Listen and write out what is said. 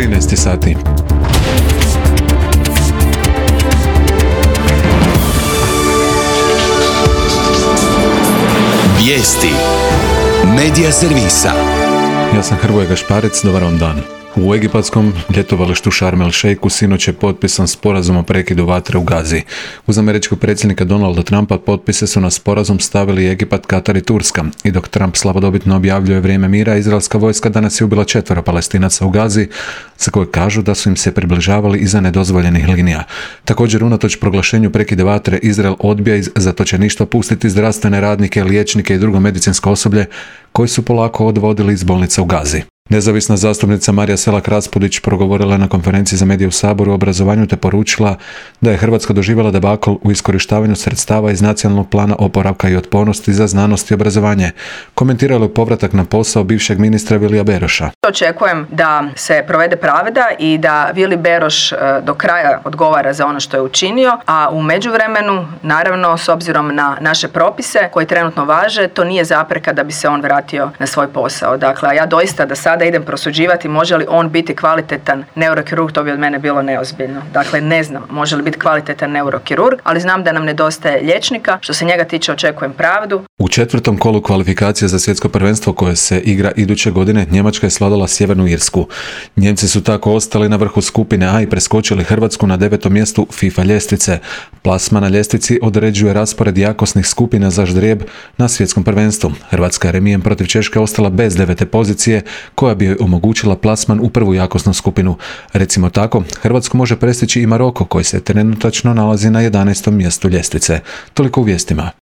13 sati. Vijesti Medija servisa. Ja sam Hrvoje Gašparec, dobar vam dan. U egipatskom ljetovalištu Sharm el Sheikhu sinoć je potpisan sporazum o prekidu vatre u Gazi. Uz američkog predsjednika Donalda Trumpa potpise su na sporazum stavili Egipat, Katar i Turska. I dok Trump slavodobitno objavljuje vrijeme mira, izraelska vojska danas je ubila 4 Palestinaca u Gazi, za koje kažu da su im se približavali iza nedozvoljenih linija. Također, unatoč proglašenju prekida vatre, Izrael odbija iz zatočeništva pustiti zdravstvene radnike, liječnike i drugo medicinsko osoblje koji su polako odvodili iz bolnica u Gazi. Nezavisna zastupnica Marija Selak-Raspudić progovorila je na konferenciji za medije u Saboru o obrazovanju te poručila da je Hrvatska doživjela debakl u iskorištavanju sredstava iz Nacionalnog plana oporavka i otpornosti za znanost i obrazovanje. Komentirala je povratak na posao bivšeg ministra Vilija Beroša. Očekujem da se provede pravda i da Vili Beroš do kraja odgovara za ono što je učinio, a u međuvremenu, naravno, s obzirom na naše propise koji trenutno važe, to nije zapreka da bi se on vratio na svoj posao. Dakle, ja doista da sada idem prosuđivati može li on biti kvalitetan neurokirurg, to bi od mene bilo neozbiljno. Dakle, ne znam može li biti kvalitetan neurokirurg, ali znam da nam nedostaje liječnika. Što se njega tiče, očekujem pravdu. U 4. kolu kvalifikacije za svjetsko prvenstvo koje se igra iduće godine, Njemačka je svladala Sjevernu Irsku. Njemci su tako ostali na vrhu skupine A i preskočili Hrvatsku na 9. mjestu FIFA ljestvice. Plasman na ljestvici određuje raspored jakosnih skupina za ždrijeb na svjetskom prvenstvu. Hrvatska je remijem protiv Češke ostala bez 9. pozicije, koja bi joj omogućila plasman u prvu jakosnu skupinu. Recimo tako, Hrvatsku može prestići i Maroko, koji se trenutačno nalazi na 11. mjestu ljestvice. Toliko u vijestima.